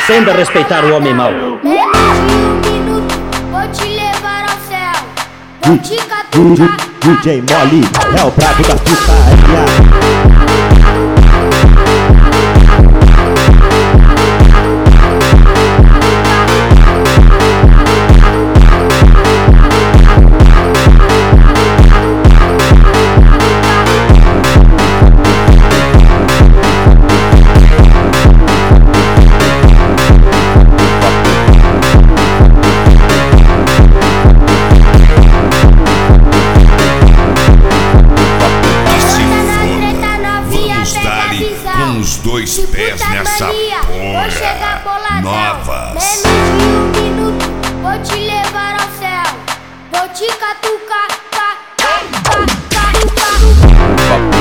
Aprenda a respeitar o homem mau. Menos de um minuto, vou te levar ao céu. Vou te catucar. DJ Mole é o brabo da putaria. Com os dois pés nessa porra novas. Menos de um minuto, vou te levar ao céu. Vou te catucar.